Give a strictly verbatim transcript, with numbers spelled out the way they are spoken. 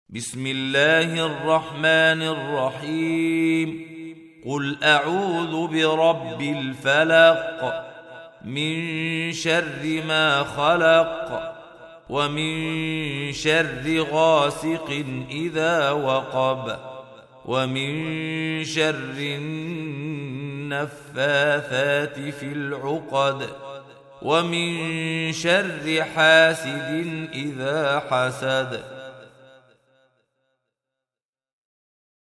بسم الله الرحمن الرحيم. قل أعوذ برب الفلق من شر ما خلق ومن شر غاسق إذا وقب ومن شر النفاثات في العقد ومن شر حاسد إذا حسد.